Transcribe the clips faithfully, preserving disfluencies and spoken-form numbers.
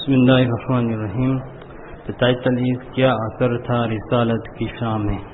بسم اللہ الرحمن الرحیم. تائتلیس کیا اثر تھا رسالت کی شام میں؟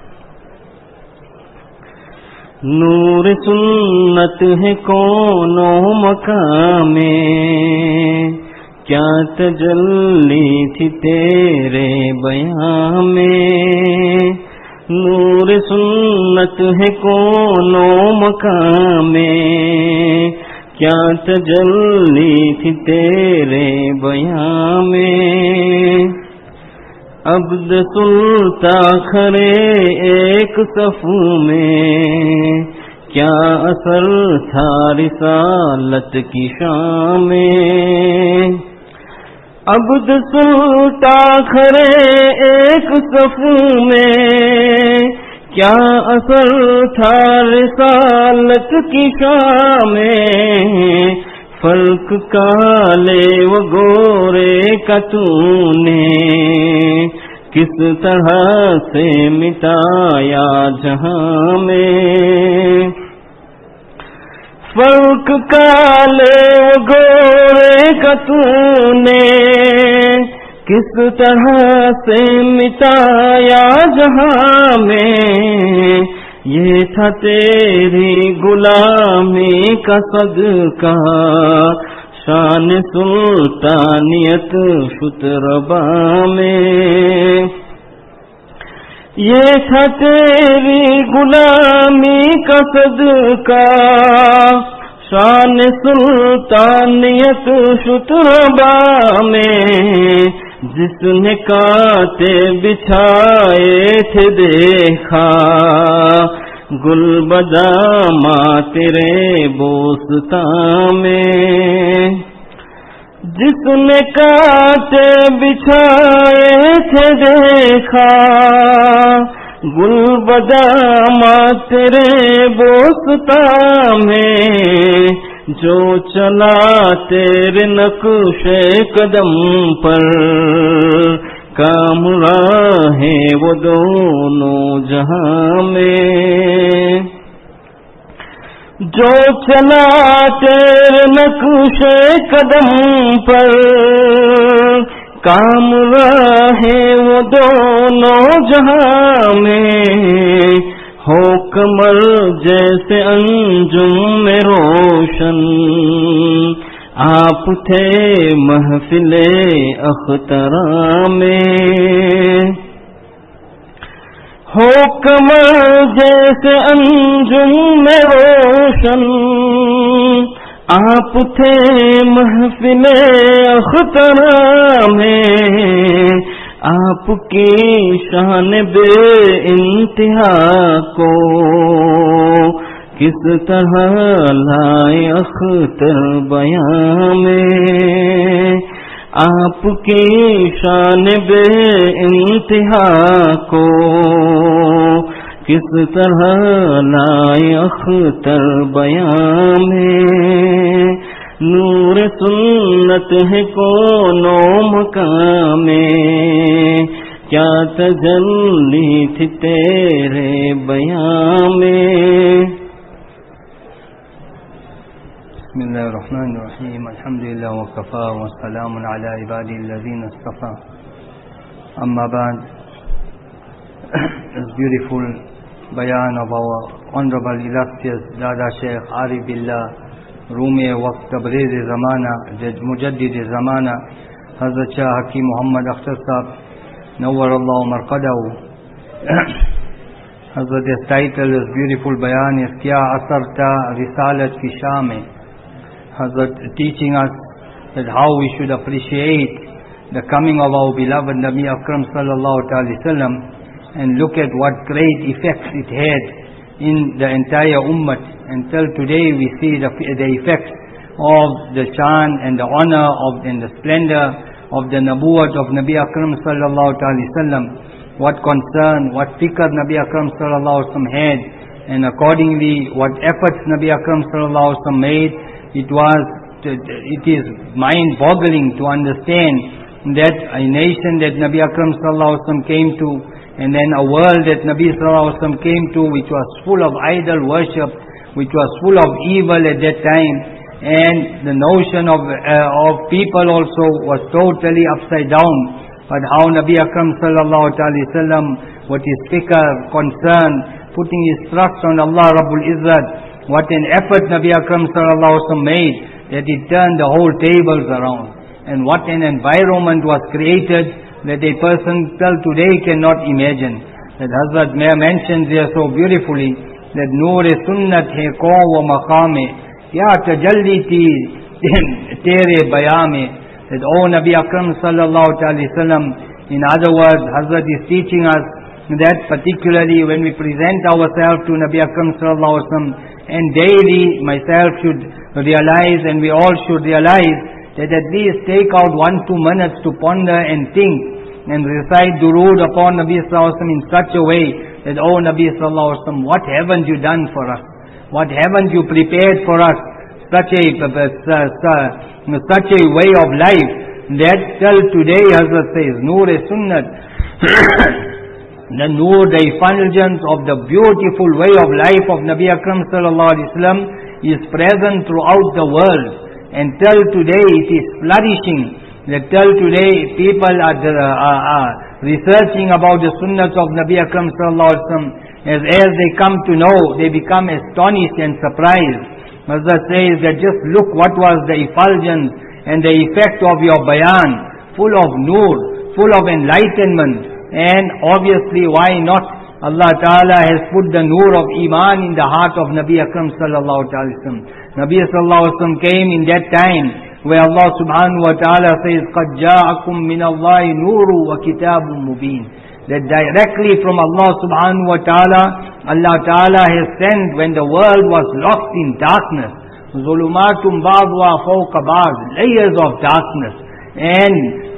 نور سنت ہے کون و مقام میں، کیا تجلی تھی تیرے بیان میں. نور سنت ہے کون و مقام میں، کیا تجلی تھی تیرے بیان میں. عبد سلطان کھڑے ایک صف میں، کیا اثر تھا رسالت کی شام میں. عبد سلطان کھڑے ایک صف میں، کیا اثر تھا رسالت کی شام میں. فرق کالے و گورے کا تو نے کس طرح سے مٹایا جہاں میں. فرق کالے و گورے کا تو نے کس طرح سے مٹایا جہاں میں. یہ تھا تیری غلامی کا صدقہ، شان سلطانیت شتربا میں. یہ تھا تیری غلامی کا صدقہ، شان سلطانیت شتربا میں. جس نے کانٹے بچھائے تھے دیکھا، گل بداما تیرے بوستان میں. جس نے کانٹے بچھائے تھے دیکھا، گل بداما تیرے بوستان میں. جو چلا تیرے نقش قدم پر، کام راہ وہ دونوں جہاں میں. جو چلا تیرے نقش قدم پر، کام راہ وہ دونوں جہاں میں. ہو کمر جیسے انجم میں روشن، آپ تھے محفل اختراء میں. ہو کمر جیسے انجم میں روشن، آپ تھے محفل اختراء میں. آپ کی شان بے انتہا کو کس طرح لائے اختر بیان میں. آپ کی شان بے انتہا کو کس طرح لائے اختر بیان میں. نور سنت ہے کون و مقام میں، کیا تجلی تھی تیرے بیان میں. بسم اللہ الرحمن الرحیم. الحمدللہ وکفا وسلام علی عبادی الذین اصطفا. اما بعد, this beautiful bayan of our honorable illustrious Dada Sheikh Arif Billah روم وقت تبریز زمانہ مجدد زمانہ حضرت شاہ حکیم محمد اختر صاحب نور اللہ مرقدہ. حضرت has titled this beautiful bayan is کیا اثر تھا رسالت کی شام میں. Hazrat teaching us that how we should appreciate the coming of our beloved Nabi Akram sallallahu alaihi wasallam, and look at what great effects it had in the entire ummah. Until today we see the, the effects of the shan and the honor of and the splendor of the nabuwat of Nabi Akram sallallahu alaihi wasallam. What concern, what fikr Nabi Akram sallallahu alaihi wasallam had, and accordingly what efforts Nabi Akram sallallahu alaihi wasallam made. It was, it is mind-boggling to understand that a nation that Nabi Akram sallallahu alaihi wasallam came to, and then a world that Nabi sallallahu alaihi wasallam came to, which was full of idol worship, which was full of evil at that time, and the notion of, uh, of people also was totally upside down. But how Nabi Akram sallallahu alaihi wasallam, what his fikr, concern, putting his trust on Allah Rabbul Izzat, what an effort Nabi Akram sallallahu alaihi wasallam made, that he turned the whole tables around. And what an environment was created that a person till today cannot imagine. That Hazrat Mayor mentions here so beautifully, that Noor-e Sunnat hai kaun wa maqame, kya tajalli thi tere bayame. That, oh Nabi Akram sallallahu alaihi wasallam, in other words, Hazrat is teaching us that particularly when we present ourselves to Nabi Akram sallallahu alaihi wasallam, and daily myself should realize, and we all should realize, that at least take out one, two minutes to ponder and think and recite durood upon Nabi sallallahu alaihi wasallam in such a way that, oh Nabi sallallahu alaihi wasallam, what haven't you done for us? What haven't you prepared for us? Such a, such a way of life that till today, Hazrat says, Noor-e Sunnat, the Noor, the effulgence of the beautiful way of life of Nabi Akram sallallahu alaihi wasallam is present throughout the world. And till today it is flourishing. That till today people are, uh, are, are researching about the sunnahs of Nabi Akram sallallahu alaihi wasallam. As, as they come to know, they become astonished and surprised. Hazrat says that just look what was the effulgence and the effect of your bayan, full of noor, full of enlightenment. And obviously why not? Allah Ta'ala has put the noor of Iman in the heart of Nabi Akram sallallahu alaihi wasallam. Nabi sallallahu alaihi wasallam came in that time where Allah subhanahu wa ta'ala says, قَدْ جَاءَكُم مِّنَ اللَّهِ نُورٌ وَكِتَابٌ مُبِينٌ. That directly from Allah subhanahu wa ta'ala, Allah Ta'ala has sent when the world was lost in darkness. ظُلُمَاتٌ بَعْضُهَا فَوْقَ بَعْضٍ, layers of darkness. And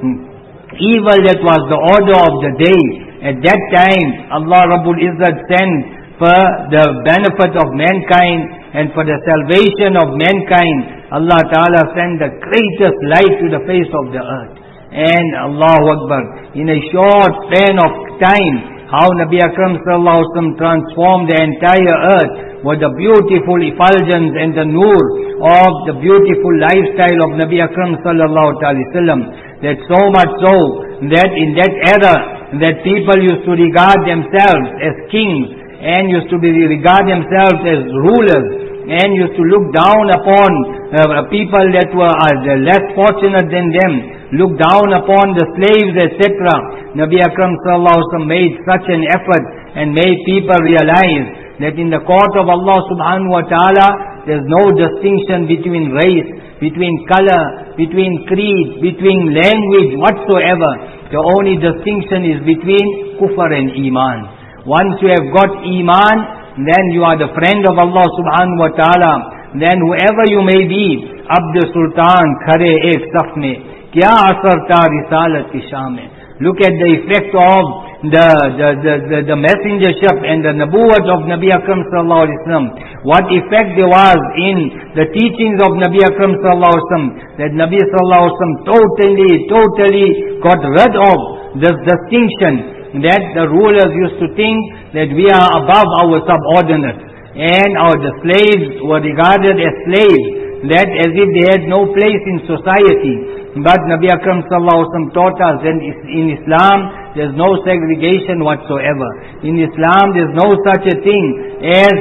evil, that was the order of the day. At that time, Allah Rabbul Izzat sent for the benefit of mankind and for the salvation of mankind. Allah Ta'ala sent the greatest light to the face of the earth. And Allahu Akbar, in a short span of time, how Nabi Akram sallallahu alaihi wasallam transformed the entire earth with the beautiful effulgence and the noor of the beautiful lifestyle of Nabi Akram sallallahu alaihi wasallam. That so much so that in that era, that people used to regard themselves as kings and used to be regard themselves as rulers and used to look down upon uh, people that were uh, less fortunate than them, look down upon the slaves, et cetera. Nabi Akram sallallahu alaihi wasallam made such an effort and made people realize that in the court of Allah subhanahu wa ta'ala, there's no distinction between race, between color, between creed, between language whatsoever. The only distinction is between kufr and iman. Once you have got iman, then you are the friend of Allah subhanahu wa ta'ala. Then whoever you may be, Abd Sultan khare ek saf mein, kya asar tha risalat ki sham mein. Look at the effect of the, the, the, the, the messengership and the nabuwat of Nabi Akram sallallahu alaihi wasallam. What effect there was in the teachings of Nabi Akram sallallahu alaihi wasallam. That Nabi sallallahu alaihi wasallam totally, totally got rid of this distinction. That the rulers used to think that we are above our subordinates. And our the slaves were regarded as slaves. That as if they had no place in society. But Nabi Akram sallallahu alaihi wasallam taught us that in Islam there's no segregation whatsoever. In Islam there's no such a thing as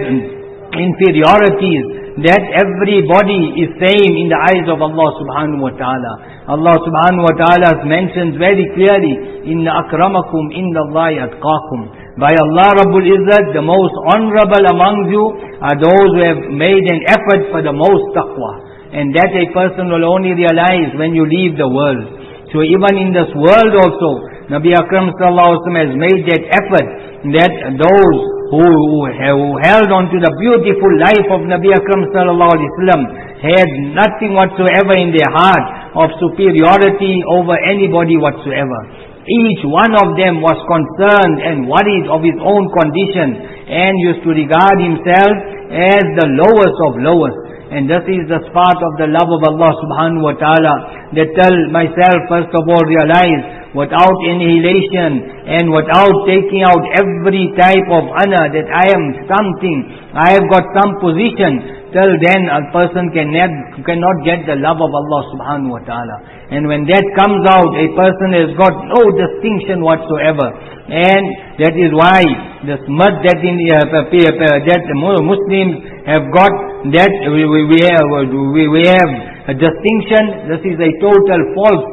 inferiorities. That everybody is same in the eyes of Allah subhanahu wa ta'ala. Allah subhanahu wa ta'ala mentions very clearly, Inna akramakum inna Allahi atqakum. By Allah Rabbul Izzat, the most honorable among you are those who have made an effort for the most taqwa. And that a person will only realize when you leave the world. So even in this world also, Nabi Akram sallallahu alaihi wasallam has made that effort, that those who, who, who held on to the beautiful life of Nabi Akram sallallahu alaihi wasallam had nothing whatsoever in their heart of superiority over anybody whatsoever. Each one of them was concerned and worried of his own condition and used to regard himself as the lowest of lowest. And this is the spark of the love of Allah subhanahu wa ta'ala, that tell myself first of all realize without annihilation and without taking out every type of honor that I am something, I have got some position. Till then a person can ne- cannot get the love of Allah subhanahu wa ta'ala. And when that comes out, a person has got no distinction whatsoever. And that is why this mud that in uh, that Muslims have got, that we, we, we, have, we, we have a distinction. This is a total false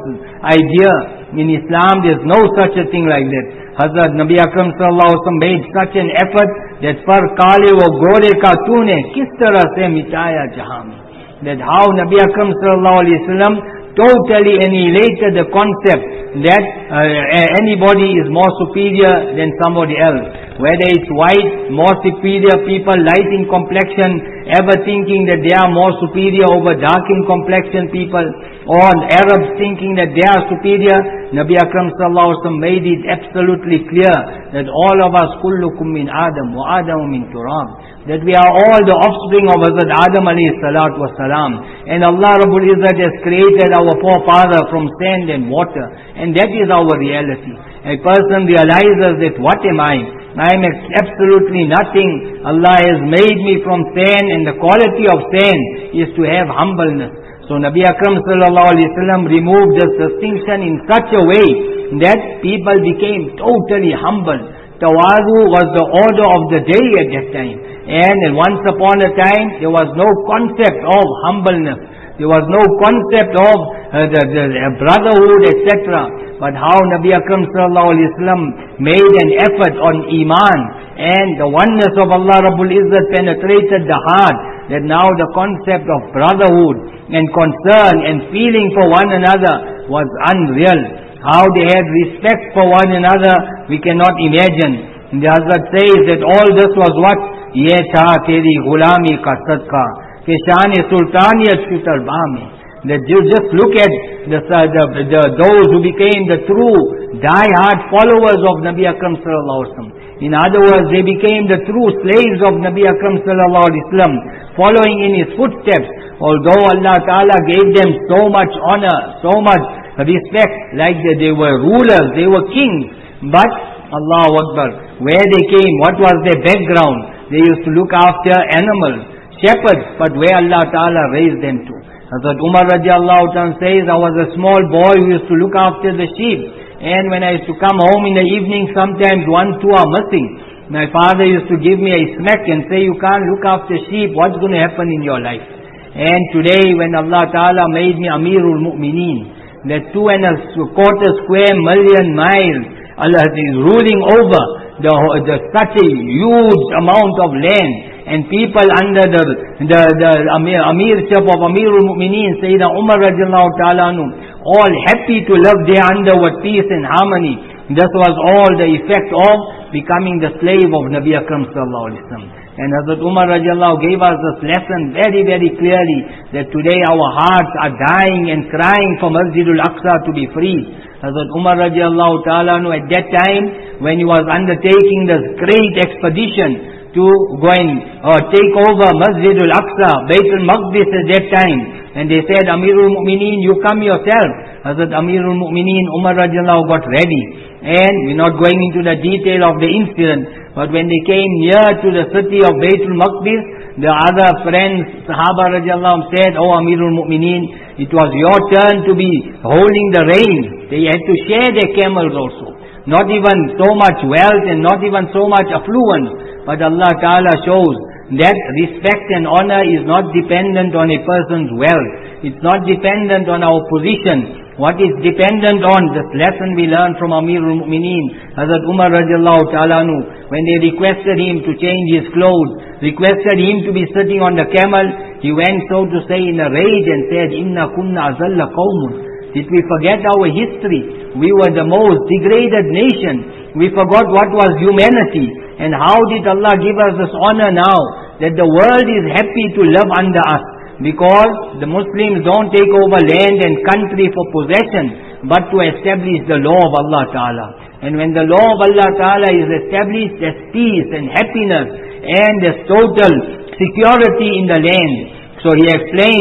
idea. In Islam there is no such a thing like that. Hazrat Nabi Akram sallallahu alaihi wasallam made such an effort that par kale wo gore ka tune kis tarah se mitaya jahan mein, that how Nabi Akram sallallahu alaihi wasallam totally annihilated the concept that uh, anybody is more superior than somebody else. Whether it's white, more superior people, light in complexion, ever thinking that they are more superior over dark in complexion people, or Arabs thinking that they are superior. Nabi Akram sallallahu alaihi wasallam made it absolutely clear that all of us, kullukum min Adam wa Adamu min turab, that we are all the offspring of Hazrat Adam alayhi salatu wasalam. And Allah Rabbul Izzat has created our forefather from sand and water. And that is our reality. A person realizes that what am I? I am absolutely nothing. Allah has made me from sand, and the quality of sand is to have humbleness. So Nabi Akram sallallahu alaihi wasallam removed this distinction in such a way that people became totally humble. Tawadu was the order of the day at that time. And once upon a time, there was no concept of humbleness. There was no concept of uh, the, the, the brotherhood, et cetera. But how Nabi Akram sallallahu alaihi wasallam made an effort on Iman, and the oneness of Allah Rabbul Izzat penetrated the heart, that now the concept of brotherhood and concern and feeling for one another was unreal. How they had respect for one another, we cannot imagine. And the Hazrat says that all this was what? Ye tha teri gulami ka sadqa, ke shan-e sultaniyat ki tarba mein. That you just look at the, the, the, those who became the true die-hard followers of Nabi Akram sallallahu alaihi wasallam. In other words, they became the true slaves of Nabi Akram sallallahu alaihi wasallam, following in his footsteps. Although Allah Ta'ala gave them so much honor, so much respect, like they, they were rulers, they were kings. But Allahu Akbar, where they came, what was their background? They used to look after animals, shepherds, but where Allah Ta'ala raised them to. Hazrat Umar radiallahu ta'ala says, I was a small boy who used to look after the sheep. And when I used to come home in the evening, sometimes one, two are missing. My father used to give me a smack and say, you can't look after sheep, what's going to happen in your life? And today when Allah Ta'ala made me Amirul Mu'mineen, that two and a quarter square million miles, Allah is ruling over the, the such a huge amount of land, and people under the the, the Amir, Amirship of Amirul Mu'mineen, Sayyidina Umar radiallahu ta'ala anhu, all happy to live there under with peace and harmony. This was all the effect of becoming the slave of Nabi Akram sallallahu alaihi wasallam. And Hazrat Umar radiallahu gave us this lesson very, very clearly, that today our hearts are dying and crying for Masjidul Aqsa to be free. Hazrat Umar radiallahu ta'ala anhu, at that time, when he was undertaking this great expedition to go and uh, take over Masjidul Aqsa, Baytul Maqdis at that time, and they said, Amirul Mu'mineen, you come yourself. Hazrat Amirul Mu'mineen, Umar radiallahu got ready. And we're not going into the detail of the incident, but when they came near to the city of Baytul Maqdis, the other friends, Sahaba radiallahu said, Oh Amirul Mu'mineen, it was your turn to be holding the reins. They had to share their camels also. Not even so much wealth and not even so much affluence. But Allah Ta'ala shows that respect and honor is not dependent on a person's wealth. It's not dependent on our position. What is dependent on, this lesson we learn from Amirul Mu'mineen, Hazrat Umar radiallahu ta'ala anhu, when they requested him to change his clothes, requested him to be sitting on the camel, he went, so to say, in a rage and said, Inna kunna azalla qawmun. Did we forget our history? We were the most degraded nation. We forgot what was humanity. And how did Allah give us this honor now, that the world is happy to live under us? Because the Muslims don't take over land and country for possession, but to establish the law of Allah Ta'ala. And when the law of Allah Ta'ala is established, there's peace and happiness, and there's total security in the land. So he explains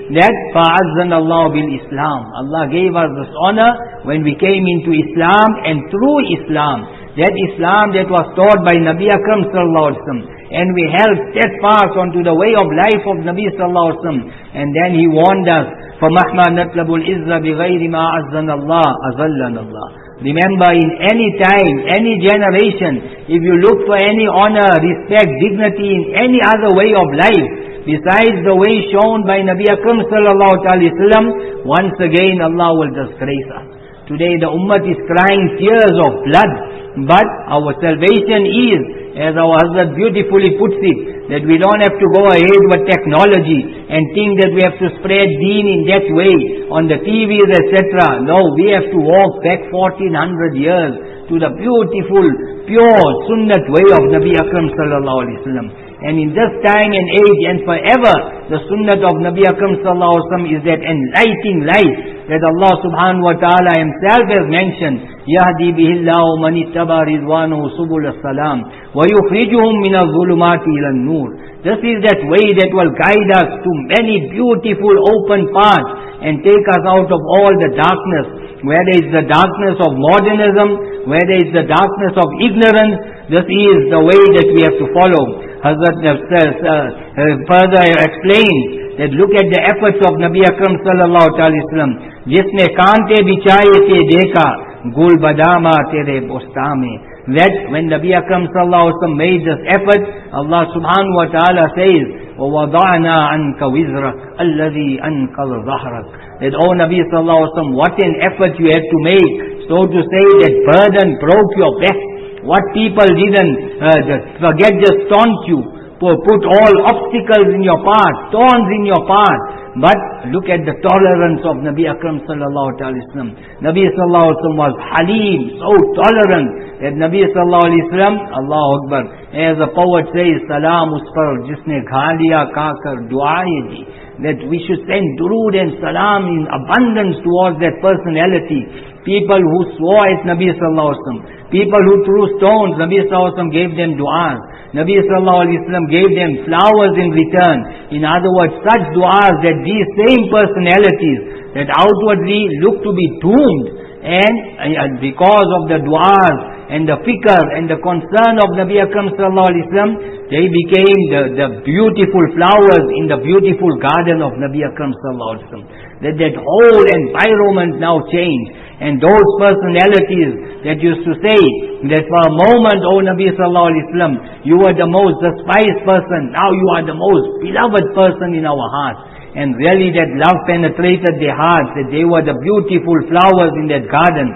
that فَعَزَّنَ اللَّهُ بِالْإِسْلَامِ. Allah gave us this honor when we came into Islam, and through Islam, that Islam that was taught by Nabi Akram sallallahu alaihi wasallam, and we held steadfast onto the way of life of Nabi sallallahu alaihi wasallam, and then he warned us, فَمَحْمَا نَطْلَبُ الْإِزَّ بِغَيْرِ مَا عَزَّنَ اللَّهُ أَذَلَّنَ اللَّهُ. Remember, in any time, any generation, if you look for any honor, respect, dignity in any other way of life, besides the way shown by Nabi Akram sallallahu alaihi wasallam, once again Allah will disgrace us. Today the ummah is crying tears of blood, but our salvation is, as our Hazrat beautifully puts it, that we don't have to go ahead with technology and think that we have to spread deen in that way on the T Vs, et cetera. No, we have to walk back fourteen hundred years to the beautiful, pure sunnat way of Nabi Akram sallallahu alaihi wasallam. And in this time and age and forever, the sunnat of Nabi Akram sallallahu alaihi wasallam is that enlightening light that Allah subhanahu wa ta'ala himself has mentioned. يَهْدِي بِهِ اللَّهُ مَنِ اتَّبَعَ رِضْوَانَهُ سُبُلَ السَّلَامِ وَيُخْرِجُهُمْ مِنَ الظُّلُمَاتِ إِلَى النُّورِ. This is that way that will guide us to many beautiful open paths and take us out of all the darkness, where there is the darkness of modernism, where there is the darkness of ignorance. This is the way that we have to follow. Hazrat uh, further explained that look at the efforts of Nabi Akram sallallahu alaihi wasallam. Jisne kaante bichaye te dekha, gul badama tere bostame. That when Nabi Akram sallallahu alaihi wasallam made this effort, Allah subhanahu wa ta'ala says, وَوَضَعْنَا عَنْكَ وِزْرَكَ الَّذِي أَنْقَضَ ظَهْرَكَ. That, oh Nabi sallallahu alaihi wasallam, what an effort you had to make. So to say, that burden broke your back. What people didn't uh, just forget, just taunt you, put all obstacles in your path, thorns in your path. But look at the tolerance of Nabi Akram sallallahu alaihi wasallam. Nabi sallallahu alaihi wasallam was halim, so tolerant that Nabi sallallahu alaihi wasallam, Allahu Akbar, as the poet says, salam us par jisne ghaliya kakar duaaye di, that we should send durood and salam in abundance towards that personality. People who swore at Nabi sallallahu alaihi wasallam, people who threw stones, Nabi sallallahu alaihi wasallam gave them du'as. Nabi sallallahu alaihi wasallam gave them flowers in return. In other words, such du'as that these same personalities that outwardly look to be doomed, and, and because of the du'as and the fikr and the concern of Nabi Akram sallallahu alaihi wasallam, they became the, the beautiful flowers in the beautiful garden of Nabi Akram sallallahu alaihi wasallam. That that whole environment now changed. And those personalities that used to say that for a moment, oh Nabi sallallahu alaihi wasallam, you were the most despised person, now you are the most beloved person in our hearts. And really that love penetrated their hearts, that they were the beautiful flowers in that garden.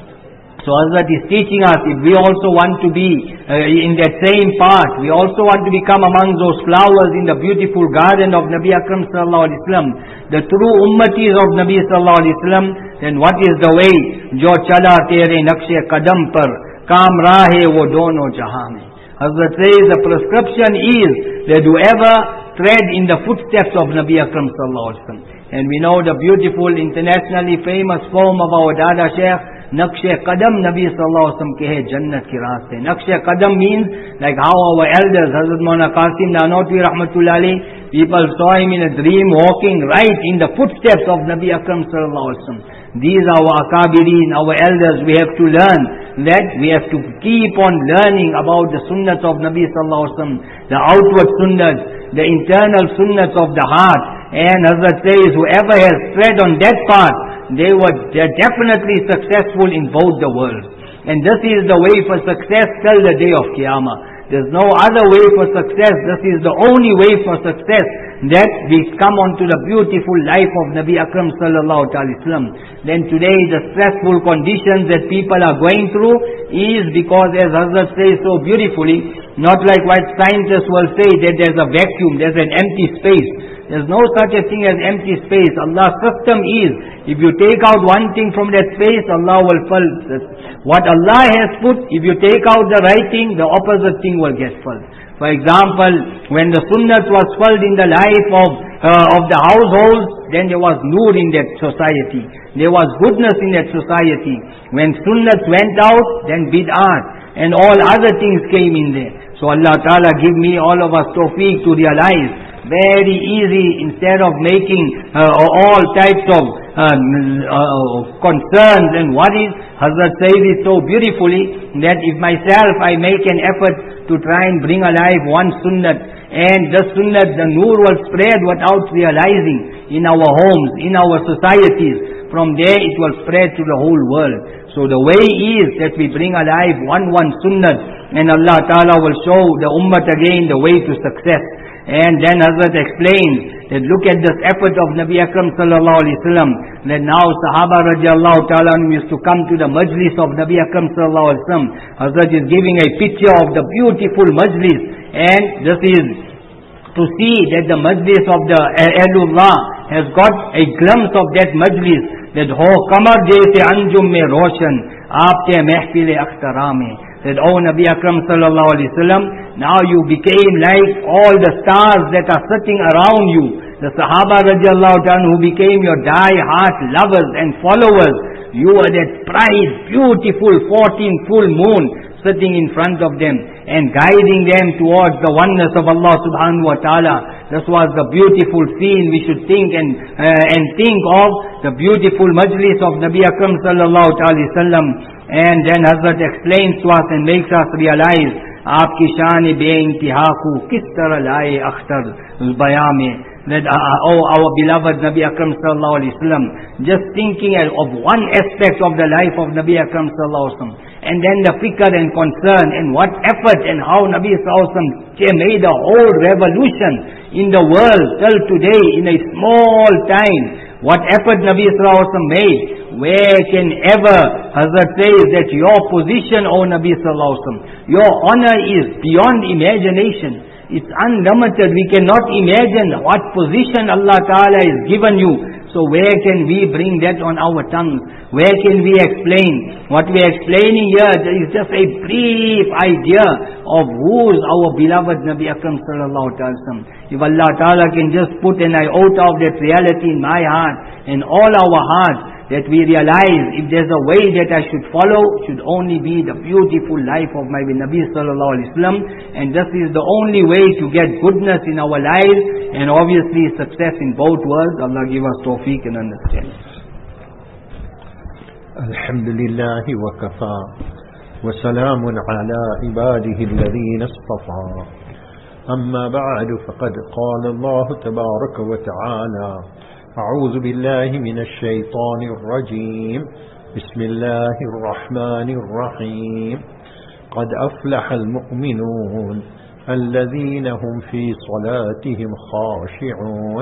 So Hazrat is teaching us, if we also want to be uh, in that same path, we also want to become among those flowers in the beautiful garden of Nabi Akram sallallahu alaihi wasallam, the true ummatis of Nabi sallallahu alaihi wasallam, then what is the way? Jo chala tere nakshe kadam par, kaam rahe wo dono jahan mein. Hazrat says the prescription is that whoever tread in the footsteps of Nabi Akram sallallahu alaihi wasallam. And we know the beautiful internationally famous poem of our Dada Sheikh, Naqsh Qadam Nabi sallallahu alaihi wasallam ke hai Jannat ki raaste. Naqsh Qadam means like how our elders, Hazrat Maulana Qasim Nanotwi rahmatullahi alayhi, people saw him in a dream walking right in the footsteps of Nabi Akram sallallahu alaihi wasallam. These are our akabirin, our elders. We have to learn that we have to keep on learning about the sunnahs of Nabi sallallahu alaihi wasallam, the outward sunnahs, the internal sunnahs of the heart. And Hazrat says, whoever has tread on that path, they were they're definitely successful in both the worlds. And this is the way for success till the day of Qiyamah. There's no other way for success. This is the only way for success, that we come onto the beautiful life of Nabi Akram sallallahu alaihi wasallam. Then today the stressful conditions that people are going through is because, as Hazrat says so beautifully, not like what scientists will say that there's a vacuum, there's an empty space. There's no such a thing as empty space. Allah's system is, if you take out one thing from that space, Allah will fill this. What Allah has put, if you take out the right thing, the opposite thing will get filled. For example, when the sunnah was filled in the life of uh, of the households, then there was nur in that society. There was goodness in that society. When sunnah went out, then bid'at and all other things came in there. So Allah Ta'ala give me all of us tawfiq to realize very easy, instead of making uh, all types of uh, uh, concerns and worries. Hazrat says it so beautifully that if myself I make an effort to try and bring alive one sunnat, and the sunnat, the nur will spread without realizing in our homes, in our societies. From there it will spread to the whole world. So the way is that we bring alive one one sunnat, and Allah Ta'ala will show the ummah again the way to success. And then Hazrat explains that look at this effort of Nabi Akram Sallallahu Alaihi Wasallam, that now Sahaba Radiallahu Ta'ala used to come to the majlis of Nabi Akram Sallallahu Alaihi Wasallam. Hazrat is giving a picture of the beautiful majlis, and this is to see that the majlis of the Ahlullah has got a glimpse of that majlis, that ho kamar jaise anjum mein roshan aapke mehfil akhtara mein, that oh Nabi Akram Sallallahu Alaihi Wasallam, now you became like all the stars that are sitting around you. The Sahaba Radiallahu Ta'ala who became your die-heart lovers and followers, you are that bright, beautiful fourteen full moon sitting in front of them and guiding them towards the oneness of Allah Subhanahu Wa Ta'ala. This was the beautiful scene we should think and uh, and think of, the beautiful majlis of Nabi Akram Sallallahu Ta'ala Sallam. And then Hazrat explains to us and makes us realize, aapki shaan-e be-intiha ko kis tarah laaye akhtar bayan mein, that uh, oh our beloved Nabi Akram Sallallahu Alaihi Wasallam, just thinking of one aspect of the life of Nabi Akram Sallallahu Alaihi Wasallam, and then the fikr and concern and what effort and how Nabi Sallallahu Alaihi Wasallam made a whole revolution in the world till today in a small time. What effort Nabi Sallallahu Alaihi Wasallam made. Where can ever Hazrat says that your position, O Nabi Sallallahu Alaihi Wasallam, your honor is beyond imagination. It's unlimited. We cannot imagine what position Allah Ta'ala has given you. So where can we bring that on our tongues? Where can we explain? What we are explaining here is just a brief idea of who is our beloved Nabi Akram Sallallahu Alaihi Wasallam. If Allah Ta'ala can just put an iota of that reality in my heart and all our hearts, that we realize if there's a way that I should follow, should only be the beautiful life of my Nabi Sallallahu Alaihi Wasallam, and this is the only way to get goodness in our lives and obviously success in both worlds. Allah give us tawfiq and understanding. Alhamdulillah wa kafa wa salamun ala ibadihi alladhina istafa. Amma ba'du, faqad qala Allah tabaraka wa ta'ala, أعوذ بالله من الشيطان الرجيم بسم الله الرحمن الرحيم قد أفلح المؤمنون الذين هم في صلاتهم خاشعون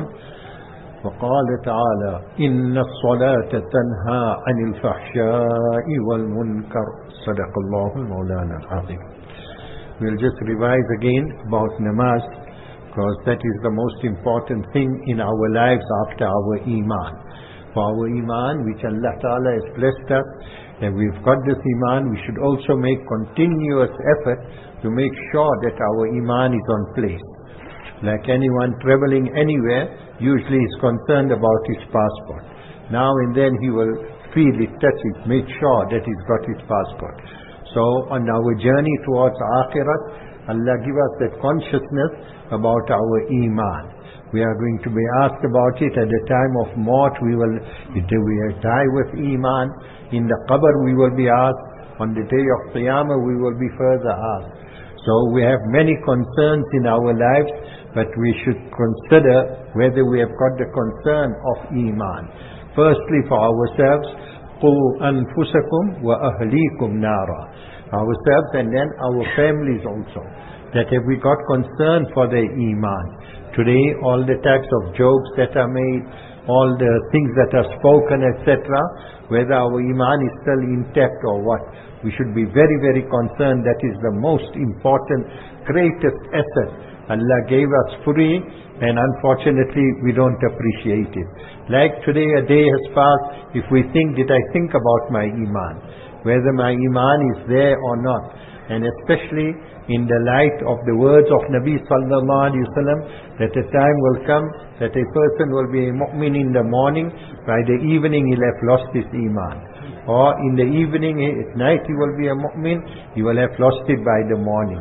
وقال تعالى إن الصلاة تنهى عن الفحشاء والمنكر صدق الله المولانا العظيم. We'll just revise again about namaz, because that is the most important thing in our lives after our Iman. For our Iman, which Allah Ta'ala has blessed us, and we've got this Iman, we should also make continuous effort to make sure that our Iman is on place. Like anyone traveling anywhere, usually is concerned about his passport. Now and then he will feel it, touch it, make sure that he's got his passport. So on our journey towards Akhirat, Allah give us that consciousness about our Iman. We are going to be asked about it at the time of maut. We will, if we die with Iman, in the qabr we will be asked. On the day of Qiyamah we will be further asked. So we have many concerns in our lives, but we should consider whether we have got the concern of Iman. Firstly, for ourselves, قُوا أَنفُسَكُمْ وَأَهْلِيكُمْ نَارًا, ourselves and then our families also, that have we got concern for their Iman. Today all the types of jokes that are made, all the things that are spoken, et cetera, whether our Iman is still intact or what, we should be very very concerned. That is the most important, greatest asset Allah gave us free, and unfortunately we don't appreciate it. Like today a day has passed, if we think, did I think about my Iman, whether my Iman is there or not, and especially in the light of the words of Nabi Sallallahu Alaihi Wasallam, that a time will come that a person will be a mu'min in the morning, by the evening he'll have lost his Iman, or in the evening, at night he will be a mu'min, he will have lost it by the morning.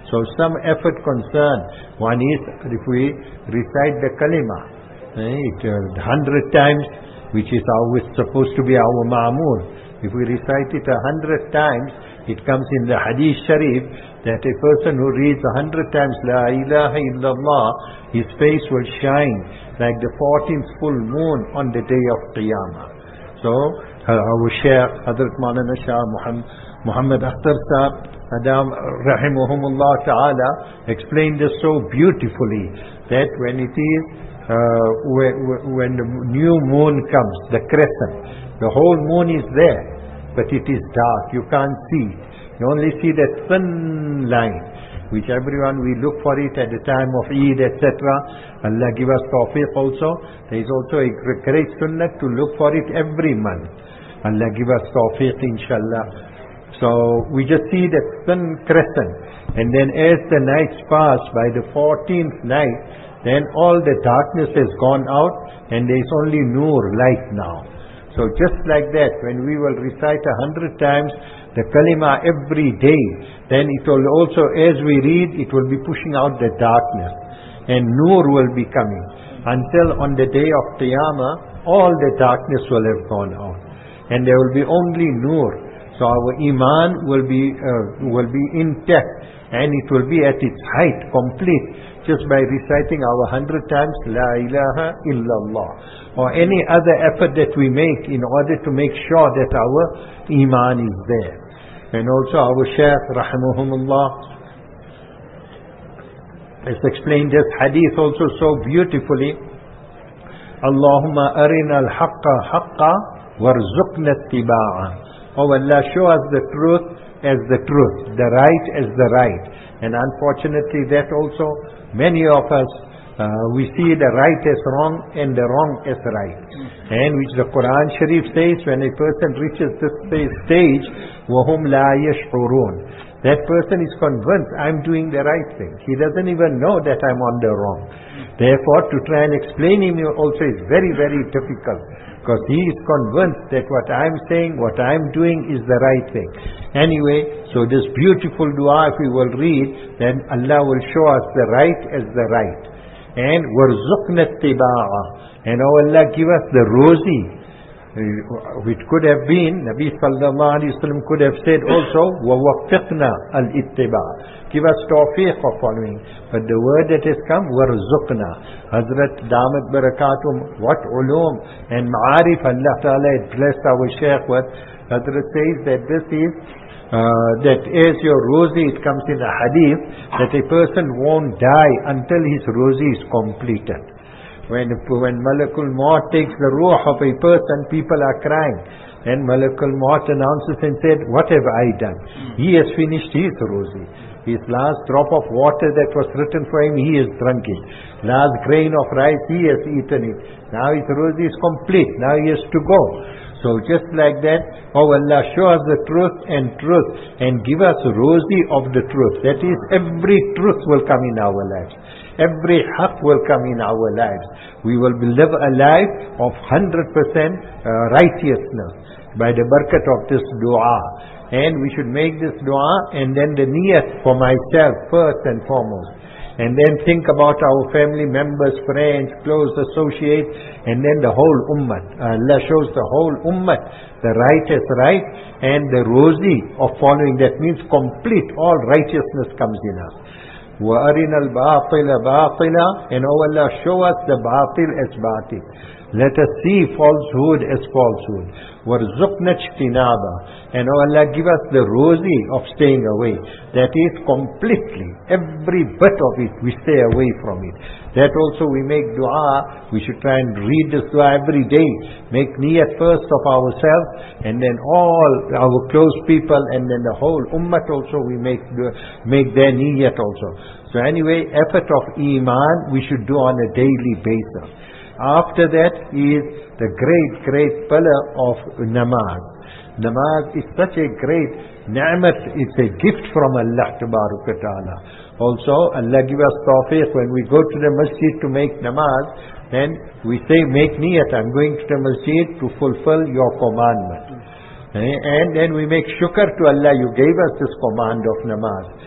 So some effort concerned. One is if we recite the kalima, it uh, hundred times, which is our, supposed to be our ma'amur. If we recite it a hundred times, it comes in the hadith sharif that a person who reads a hundred times La ilaha illallah, his face will shine like the fourteenth full moon on the day of Qiyamah. So uh, our Shaykh Hazrat Maulana Shah Muhammad, Muhammad Akhtar Sahab Adam Rahimahumullah Ta'ala explained this so beautifully that when it is uh, when, when the new moon comes, the crescent, the whole moon is there, but it is dark, you can't see it. You only see that thin line, which everyone, we look for it at the time of Eid, et cetera. Allah give us tawfiq also. There is also a great sunnah to look for it every month. Allah give us tawfiq, inshallah. So we just see that thin crescent, and then as the nights pass, by the fourteenth night, then all the darkness has gone out, and there is only nur, light now. So just like that, when we will recite a hundred times the kalima every day, then it will also, as we read, it will be pushing out the darkness, and nur will be coming, until on the day of Qiyamah, all the darkness will have gone out, and there will be only nur. So our iman will be uh, will be intact, and it will be at its height, complete, just by reciting our hundred times La ilaha illallah, or any other effort that we make in order to make sure that our iman is there. And also our Shaykh Rahimahumullah has explained this hadith also so beautifully. Allahumma arina al-haqqa haqqa warzuqna ittiba'a. Oh Allah, show us the truth as the truth, the right as the right. And unfortunately that also, many of us, uh, we see the right as wrong and the wrong as right. And which the Quran Sharif says, when a person reaches this stage, وَهُمْ لَا يَشْعُرُونَ, that person is convinced, I'm doing the right thing. He doesn't even know that I'm on the wrong. Therefore, to try and explain him also is very, very difficult, because he is convinced that what I'm saying, what I'm doing is the right thing. Anyway, so this beautiful dua, if we will read, then Allah will show us the right as the right. And وَرْزُقْنَا اتِّبَاعًا, and oh Allah, give us the rosy, which could have been, Nabi sallallahu alayhi wa sallam could have said also, وَوَفِّقْنَا الْإِتِّبَاعَ, give us tawfiq of following. But the word that has come, وَرْزُقْنَا, Hazrat Damat Barakatum, what ulum and ma'arif Allah Ta'ala had blessed our Shaykh with. Hazrat says that this is, uh, that as your rosy, it comes in a hadith, that a person won't die until his rosy is completed. When, when Malakul Maut takes the ruh of a person, people are crying. And Malakul Maut announces and said, what have I done? He has finished his rosy. His last drop of water that was written for him, he has drunk it. Last grain of rice, he has eaten it. Now his rosy is complete. Now he has to go. So just like that, oh Allah, show us the truth and truth, and give us rosy of the truth. That is, every truth will come in our lives. Every haq will come in our lives. We will live a life of one hundred percent uh, righteousness by the barakat of this dua. And we should make this dua, and then the niyat for myself first and foremost. And then think about our family members, friends, close associates, and then the whole ummah. Allah shows the whole ummah the right is right, and the rosy of following. That means complete, all righteousness comes in us. وَأَرِنَا الْبَاطِلَ بَاطِلًا, and oh Allah, show us the batil as batil. Let us see falsehood as falsehood. وَرْزُقْنَا اجْتِنَابًا, and oh Allah, give us the rosy of staying away. That is completely, every bit of it, we stay away from it. That also we make dua. We should try and read this dua every day. Make niyat first of ourselves, and then all our close people, and then the whole ummah also we make make their niyat also. So anyway, effort of iman we should do on a daily basis. After that is the great, great pillar of namaz. Namaz is such a great ni'mat. It's a gift from Allah Ta'ala. Also, Allah give us tawfiq when we go to the masjid to make namaz, then we say, make niyat, I'm going to the masjid to fulfill your commandment. And then we make shukr to Allah, you gave us this command of namaz.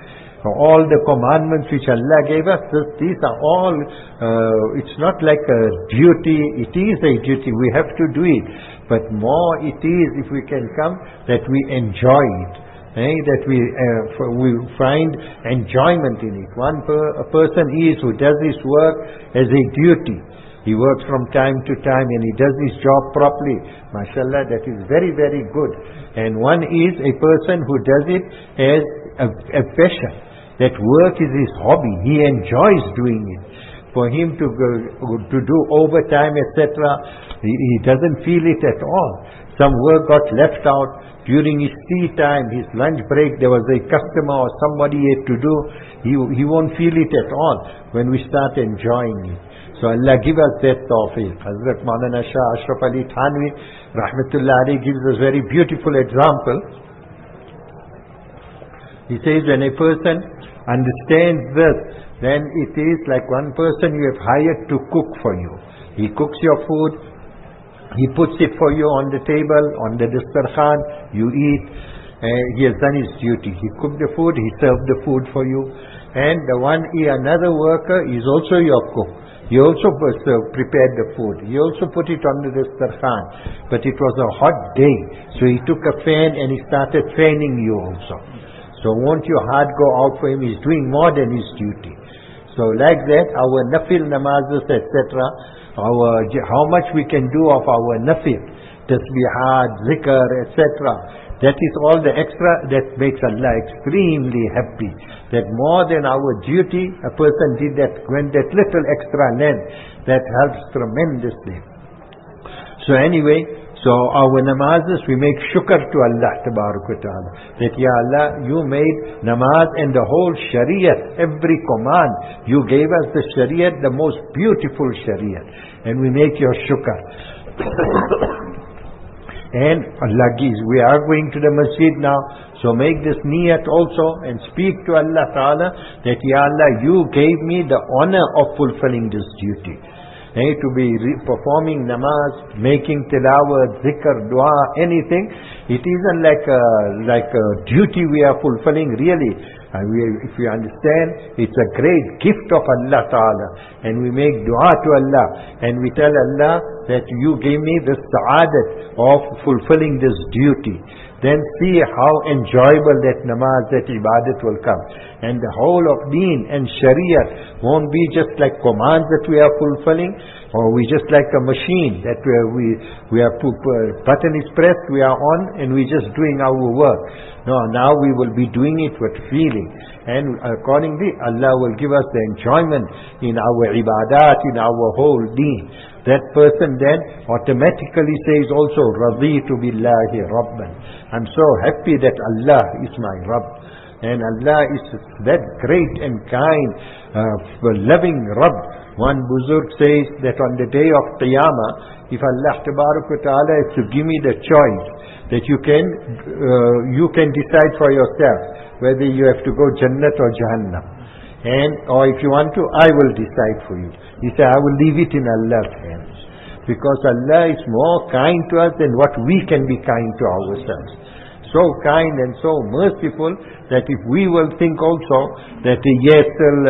So all the commandments which Allah gave us, this, these are all, uh, it's not like a duty, it is a duty, we have to do it. But more it is, if we can come, that we enjoy it. Eh, that we uh, we find enjoyment in it. One per, a person is who does his work as a duty. He works from time to time and he does his job properly. MashaAllah, that is very, very good. And one is a person who does it as a, a passion. That work is his hobby. He enjoys doing it. For him to go, to do overtime, et cetera, he, he doesn't feel it at all. Some work got left out during his tea time, his lunch break. There was a customer or somebody he had to do. He he won't feel it at all when we start enjoying it. So Allah give us that tawfiq. Hazrat Maulana Shah Ashraf Ali Thanvi Rahmatullah Alayhi gives us very beautiful example. He says when a person understands this, then it is like one person you have hired to cook for you. He cooks your food, he puts it for you on the table, on the dastarkhan, you eat. Uh, he has done his duty. He cooked the food, he served the food for you. And the one, another worker is also your cook. He also prepared the food. He also put it on the dastarkhan. But it was a hot day, so he took a fan and he started fanning you also. So won't your heart go out for him? He's doing more than his duty. So like that, our nafil namazes, et cetera, our how much we can do of our nafil, tasbihat, zikr, et cetera. That is all the extra that makes Allah extremely happy. That more than our duty, a person did that, went that little extra length, that helps tremendously. So anyway, so our namazes, we make shukr to Allah Tabarak wa Ta'ala. That Ya Allah, you made namaz and the whole Shariat, every command, you gave us the Shariat, the most beautiful Shariat. And we make your shukr. And Allah gives, we are going to the masjid now, so make this niyat also and speak to Allah Ta'ala that Ya Allah, you gave me the honor of fulfilling this duty. Eh, to be performing namaz, making tilawat, zikr, dua, anything, it isn't like a, like a duty we are fulfilling really. And we, if you understand, it's a great gift of Allah Ta'ala. And we make dua to Allah. And we tell Allah that you gave me the sa'adat of fulfilling this duty. Then see how enjoyable that namaz, that ibadat will come. And the whole of deen and shariat won't be just like commands that we are fulfilling, or we just like a machine that we, we, we are, button is pressed, we are on, and we just doing our work. No, now we will be doing it with feeling. And accordingly, Allah will give us the enjoyment in our ibadat, in our whole deen. That person then automatically says also, Raditu billahi Rabban. I'm so happy that Allah is my Rabb. And Allah is that great and kind, uh, loving Rabb. One Buzurg says that on the day of Qiyamah, if Allah Tabarak wa Ta'ala is to give me the choice, that you can, uh, you can decide for yourself whether you have to go Jannat or Jahannam. And, or if you want to, I will decide for you. He said, I will leave it in Allah's hands. Because Allah is more kind to us than what we can be kind to ourselves. So kind and so merciful that if we will think also that yes,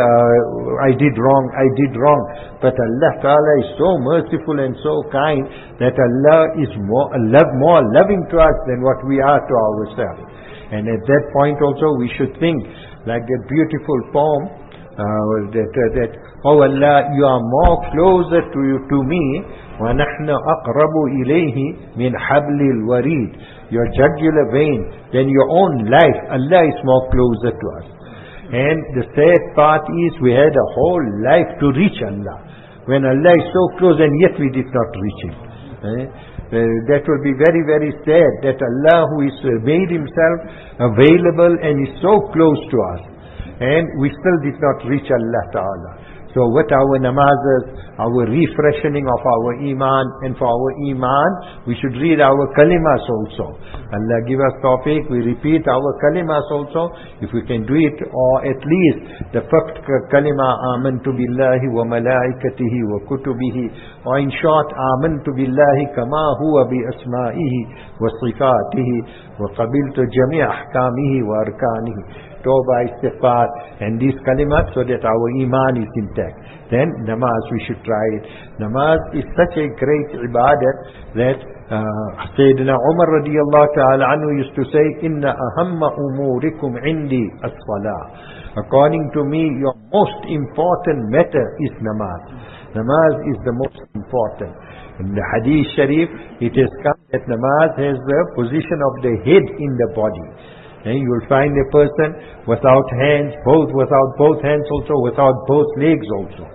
uh, I did wrong, I did wrong. But Allah Ta'ala is so merciful and so kind that Allah is more, love, more loving to us than what we are to ourselves. And at that point also we should think like that beautiful poem uh, that, uh, that, oh Allah, you are more closer to you, to me, وَنَحْنَ أَقْرَبُ إِلَيْهِ مِنْ حَبْلِ الْوَرِيدِ. Your jugular vein, then your own life, Allah is more closer to us. And the sad part is we had a whole life to reach Allah. When Allah is so close and yet we did not reach Him. Eh? Uh, that will be very, very sad that Allah who is uh, made Himself available and is so close to us. And we still did not reach Allah Ta'ala. So with our namazes, our refreshing of our iman, and for our iman, we should read our kalimas also. Allah give us tawfiq, we repeat our kalimas also, if we can do it, or at least the first kalima, amantu billahi wa malaikatihi wa kutubihi, or in short, amantu billahi kama huwa bi asma'ihi wa sifatihi wa qabiltu jami' ahkamihi wa arkanihi. tawbah, istighfar, and these kalimat, so that our iman is intact. Then namaz, we should try it. Namaz is such a great ibadat that uh, Sayyidina Umar radiyallahu ta'ala anhu used to say, Inna ahamma umurikum indi as-salah. According to me, your most important matter is namaz. Namaz is the most important. In the Hadith Sharif, it has come that namaz has the position of the head in the body. And you will find a person without hands, both without both hands also, without both legs also.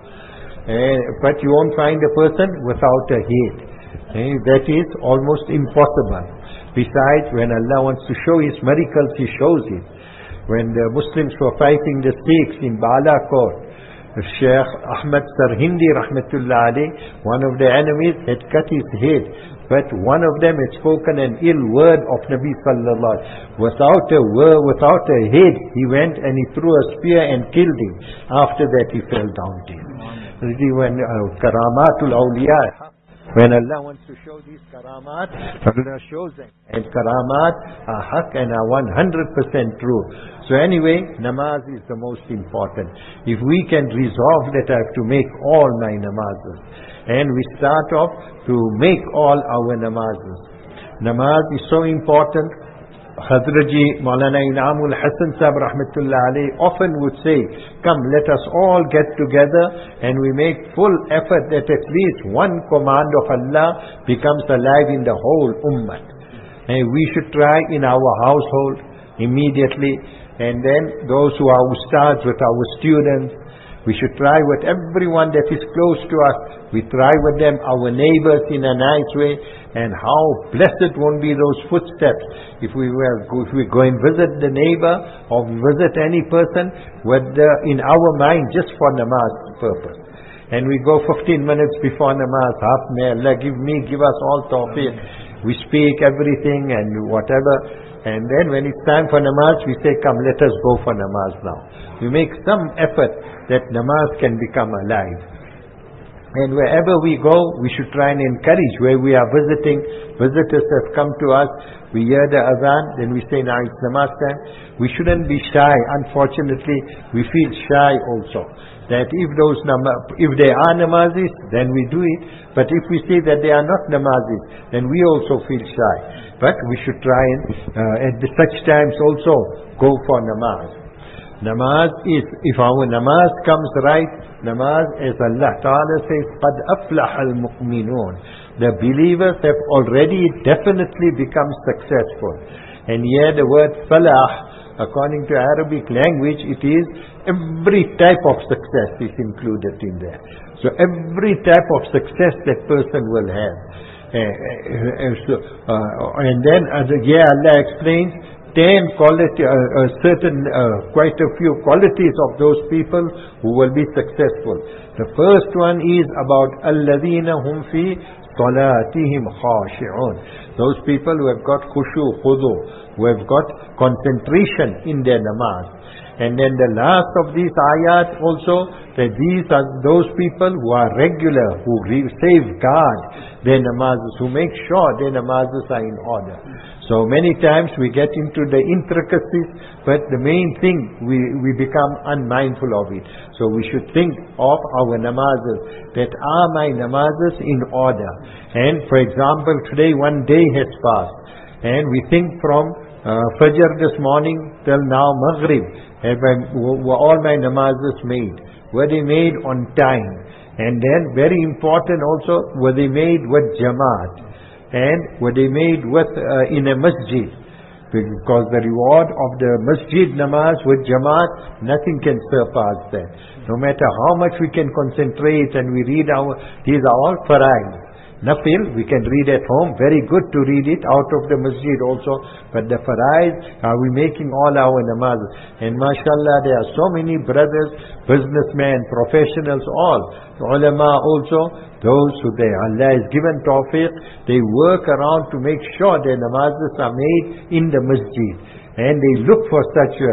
Uh, but you won't find a person without a head. Uh, that is almost impossible. Besides, when Allah wants to show His miracles, He shows it. When the Muslims were fighting the Sikhs in Balakot, Sheikh Ahmad Sarhindi rahmatullah alayh, one of the enemies had cut his head, but one of them had spoken an ill word of Nabi sallallahu alaihi wasallam. Without a word, without a head, he went and he threw a spear and killed him. After that he fell down dead. You see, when uh, karamatul awliya, when Allah wants to show these karamat, Allah shows them. And karamat are haq and are one hundred percent true. So anyway, namaz is the most important. If we can resolve that I have to make all my namazes, and we start off to make all our namazes. Namaz is so important. Hazratji Maulana Inamul Hasan Sahib rahmatullah alayhi often would say, come, let us all get together and we make full effort that at least one command of Allah becomes alive in the whole ummah. And we should try in our household immediately, and then those who are ustads with our students, we should try with everyone that is close to us. We try with them, our neighbors, in a nice way. And how blessed won't be those footsteps if we were if we go and visit the neighbor or visit any person with the, in our mind just for namaz purpose. And we go fifteen minutes before namaz, half may Allah give me, give us all tawfiq. We speak everything and whatever. And then when it's time for namaz, we say, come, let us go for namaz now. We make some effort that namaz can become alive. And wherever we go, we should try and encourage. Where we are visiting, visitors have come to us, we hear the azan, then we say, now it's namaz time. We shouldn't be shy. Unfortunately, we feel shy also. That if those nama- if they are namazis, then we do it. But if we say that they are not namazis, then we also feel shy. But we should try and uh, at such times also go for namaz. Namaz is, if our namaz comes right, namaz, as Allah Ta'ala says, قَدْ أَفْلَحَ الْمُؤْمِنُونَ. The believers have already definitely become successful. And here the word falah, according to Arabic language, it is every type of success is included in there. So every type of success that person will have. Uh, uh, so, uh, and then uh, here Allah explains ten quality, uh, uh, certain, uh, quite a few qualities of those people who will be successful. The first one is about الَّذِينَ هُمْ فِي صَلَاتِهِمْ خَاشِعُونَ. Those people who have got khushu, khudu, who have got concentration in their namaz. And then the last of these ayat also, that these are those people who are regular, who safeguard their namazes, who make sure their namazes are in order. So many times we get into the intricacies, but the main thing, we, we become unmindful of it. So we should think of our namazes, that are my namazes in order. And for example, today one day has passed, and we think from uh, Fajr this morning till now Maghrib, have I, were all my namazes made? Were they made on time? And then very important also, were they made with Jamaat? And were they made with uh, in a masjid? Because the reward of the masjid namaz with Jamaat, nothing can surpass that. No matter how much we can concentrate and we read our, these are all fara'id. Nafil, we can read at home, very good to read it out of the masjid also, but the fara'id, are we making all our namaz? And mashallah, there are so many brothers, businessmen, professionals, all, ulama also, those who they, Allah has given tawfiq, they work around to make sure their namazes are made in the masjid. and they look for such uh,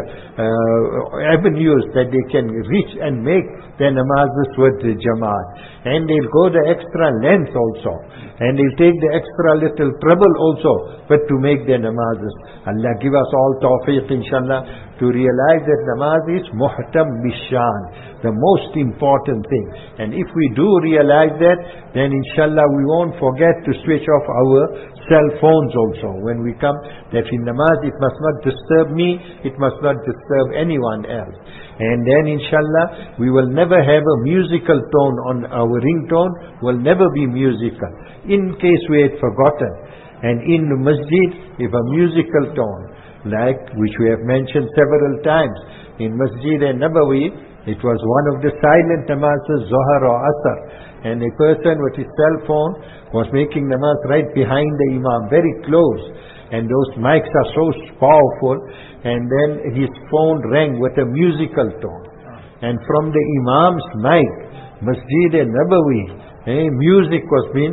uh, avenues that they can reach and make their namazes with the Jamaat. And they'll go the extra length also, and they'll take the extra little trouble also, but to make their namazes. Allah give us all tawfiq, inshallah, to realize that namaz is muhtam bishan, the most important thing. And if we do realize that, then inshallah we won't forget to switch off our cell phones also when we come, that in namaz it must not disturb me, it must not disturb anyone else. And then inshallah we will never have a musical tone on our ringtone, will never be musical. In case we had forgotten, and in the masjid, if a musical tone, like which we have mentioned several times, in Masjid al-Nabawi, it was one of the silent namazes, Zohar or Asr, and a person with his cell phone was making namaz right behind the Imam, very close, and those mics are so powerful, and then his phone rang with a musical tone, and from the Imam's mic, Masjid al-Nabawi, eh, music was being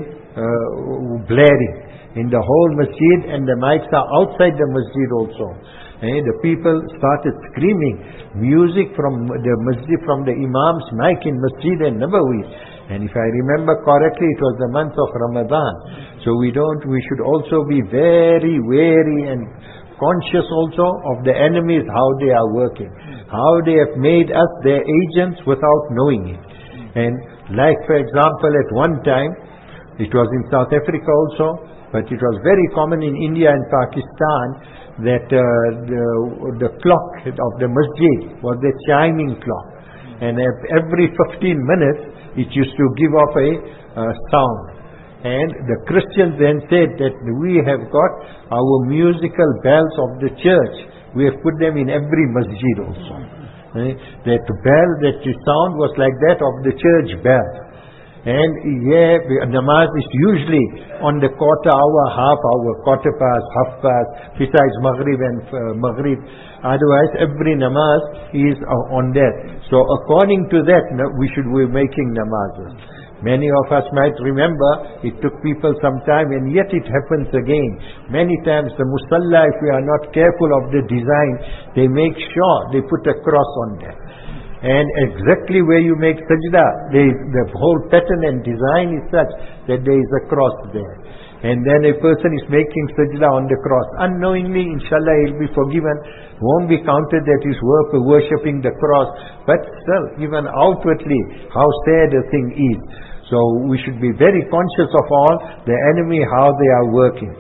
uh, blaring in the whole masjid, and the mics are outside the masjid also. Eh, the people started screaming music from the masjid, from the Imam's mic in Masjid al-Nabawi. And if I remember correctly, it was the month of Ramadan. So we don't, we should also be very wary and conscious also of the enemies, how they are working, how they have made us their agents without knowing it. And like for example, at one time, it was in South Africa also, but it was very common in India and Pakistan, that uh, the, the clock of the masjid was the chiming clock. And every fifteen minutes, it used to give off a uh, sound. And the Christians then said that we have got our musical bells of the church. We have put them in every masjid also. Eh? That bell, that the sound was like that of the church bell. And yeah, namaz is usually on the quarter hour, half hour, quarter past, half past, besides Maghrib and uh, Maghrib. Otherwise, every namaz is uh, on that. So according to that, we should be making namazes. Many of us might remember, it took people some time, and yet it happens again. Many times the musalla, if we are not careful of the design, they make sure they put a cross on that. And exactly where you make sajda, they, the whole pattern and design is such that there is a cross there. And then a person is making sajda on the cross. Unknowingly, inshallah, he'll be forgiven. Won't be counted that he's worshipping the cross. But still, even outwardly, how sad a thing is. So we should be very conscious of all the enemy, how they are working.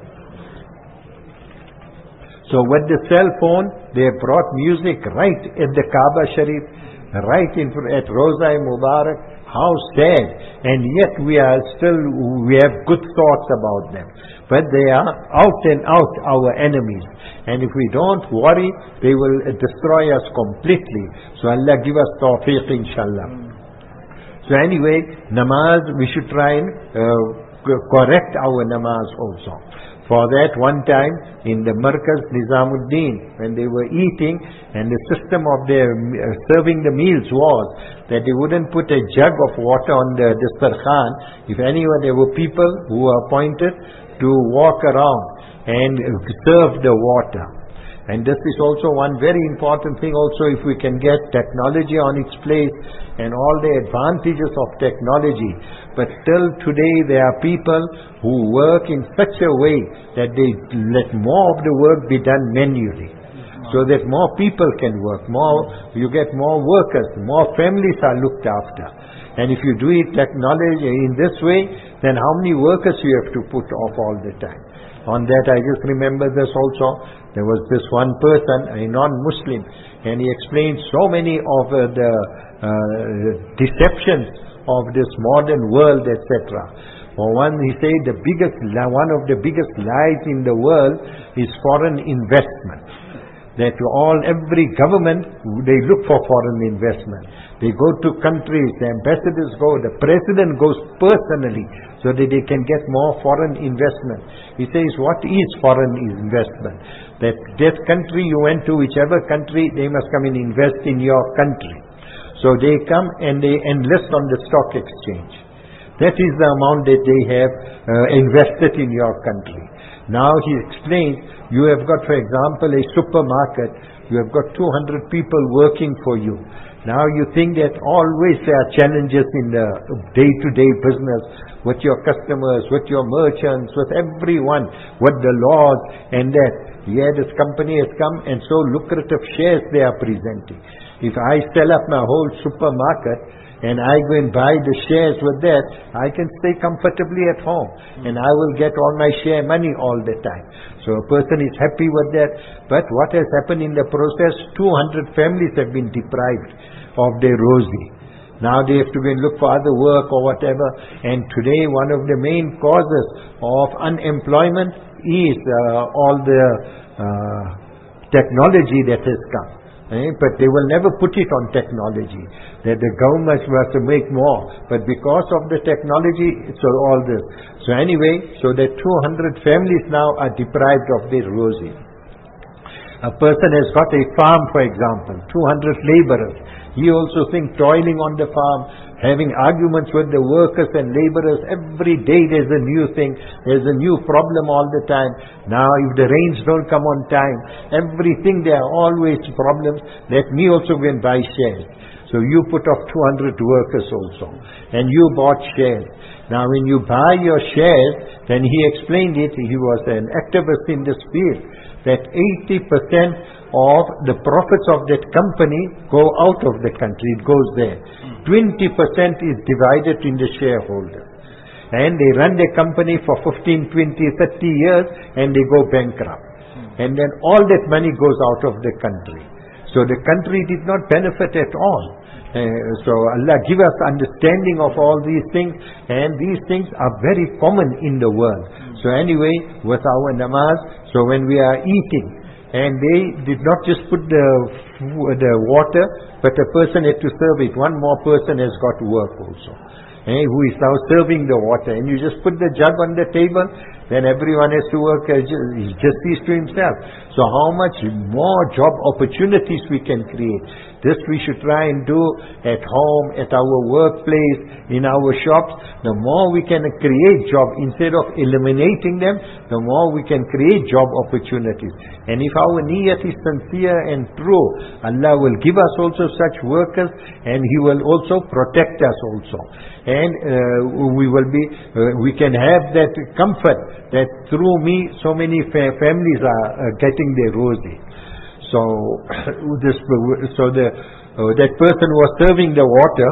So with the cell phone, they have brought music right at the Kaaba Sharif, right in at Roza Mubarak. How sad. And yet we are still, we have good thoughts about them. But they are out and out our enemies. And if we don't worry, they will destroy us completely. So Allah give us tawfiq, inshallah. So anyway, namaz, we should try and uh, correct our namaz also. For that, one time in the Markaz Nizamuddin, when they were eating, and the system of their uh, serving the meals was that they wouldn't put a jug of water on the dastarkhan. If anyone, there were people who were appointed to walk around and serve the water. And this is also one very important thing also, if we can get technology on its place and all the advantages of technology. But till today there are people who work in such a way that they let more of the work be done manually, so that more people can work, more, you get more workers, more families are looked after. And if you do it technology in this way, then how many workers you have to put off all the time? On that, I just remember this also. There was this one person, a non-Muslim, and he explained so many of uh, the uh, deceptions of this modern world, et cetera. For one, he said the biggest, one of the biggest lies in the world is foreign investment. That all, every government, they look for foreign investment. They go to countries, the ambassadors go, the president goes personally, so that they can get more foreign investment. He says, what is foreign investment? That that country you went to, whichever country, they must come and invest in your country. So they come and they enlist on the stock exchange. That is the amount that they have uh, invested in your country. Now he explains, you have got, for example, a supermarket, you have got two hundred people working for you. Now you think that always there are challenges in the day-to-day business with your customers, with your merchants, with everyone, with the laws and that. Yeah, this company has come and so lucrative shares they are presenting. If I sell up my whole supermarket and I go and buy the shares with that, I can stay comfortably at home and I will get all my share money all the time. So a person is happy with that. But what has happened in the process, two hundred families have been deprived of their rosy. Now they have to go and look for other work or whatever. And today one of the main causes of unemployment is uh, all the uh, technology that has come. Eh? But they will never put it on technology, that the government has to make more. But because of the technology, it's all this. So anyway, so that two hundred families now are deprived of their rosy. A person has got a farm, for example, two hundred laborers. He also thinks toiling on the farm, having arguments with the workers and laborers. Every day there's a new thing. There's a new problem all the time. Now if the rains don't come on time, everything there are always problems. Let me also go and buy shares. So you put off two hundred workers also. And you bought shares. Now when you buy your shares, then he explained it, he was an activist in this field, that eighty percent of the profits of that company go out of the country, it goes there. twenty percent is divided in the shareholders. And they run the company for fifteen, twenty, thirty years and they go bankrupt. And then all that money goes out of the country. So the country did not benefit at all. Uh, so Allah give us understanding of all these things, and these things are very common in the world. So anyway, with our namaz, so when we are eating, and they did not just put the the water, but a person had to serve it. One more person has got to work also, eh, who is now serving the water. And you just put the jug on the table, then everyone has to work as he just sees to himself. So how much more job opportunities we can create. This we should try and do at home, at our workplace, in our shops. The more we can create job, instead of eliminating them, the more we can create job opportunities. And if our niyat is sincere and true, Allah will give us also such workers, and He will also protect us also. And uh, we will be, uh, we can have that comfort that through me so many fa- families are uh, getting their rosy. So this, so the uh, that person was serving the water.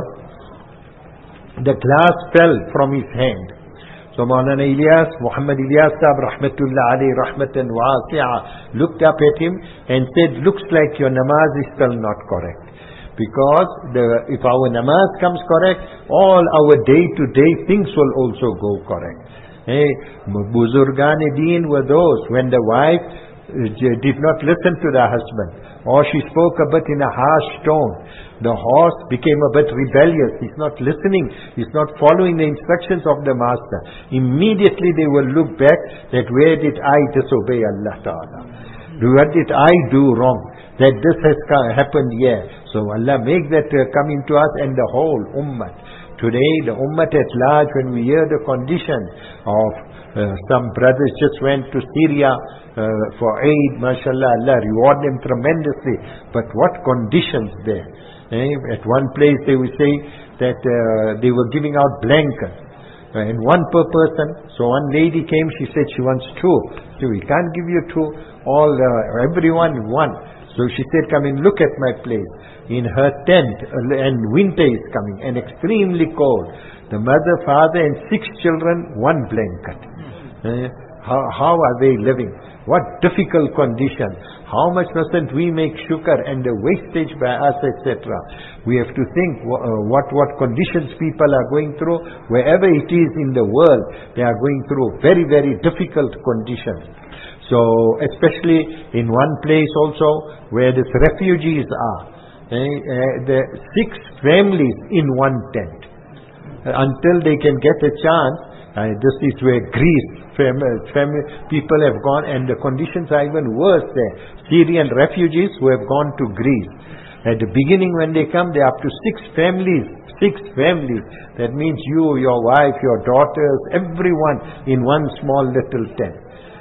The glass fell from his hand. So Maulana Ilyas, Muhammad Ilyas Sahib, Rahmatullah alayhi, Rahmatan Wasi'a, looked up at him and said, "Looks like your namaz is still not correct." Because the, if our namaz comes correct, all our day-to-day things will also go correct. Hey, Buzurgan-e-Deen were those when the wife did not listen to the husband, or she spoke a bit in a harsh tone, the horse became a bit rebellious. He's not listening, he's not following the instructions of the master. Immediately they will look back that where did I disobey Allah Ta'ala? What did I do wrong? That this has happened here. So Allah make that uh, come into us and the whole ummah. Today the ummah at large, when we hear the condition of uh, some brothers just went to Syria uh, for aid, mashallah, Allah reward them tremendously. But what conditions there? Eh? At one place they would say that uh, they were giving out blankets. Uh, and one per person. So one lady came, she said she wants two. So we can't give you two. All, uh, everyone one. So she said, come and look at my place. In her tent, uh, and winter is coming, and extremely cold. The mother, father and six children, one blanket. Uh, how, how are they living? What difficult conditions. How much mustn't we make shukr and the wastage by us, et cetera. We have to think uh, what, what conditions people are going through. Wherever it is in the world, they are going through very, very difficult conditions. So, especially in one place also, where the refugees are. Uh, uh, the six families in one tent. Uh, until they can get a chance, uh, this is where Greece, fam- fam- people have gone, and the conditions are even worse there. Syrian refugees who have gone to Greece. At the beginning when they come, they are up to six families. Six families. That means you, your wife, your daughters, everyone in one small little tent.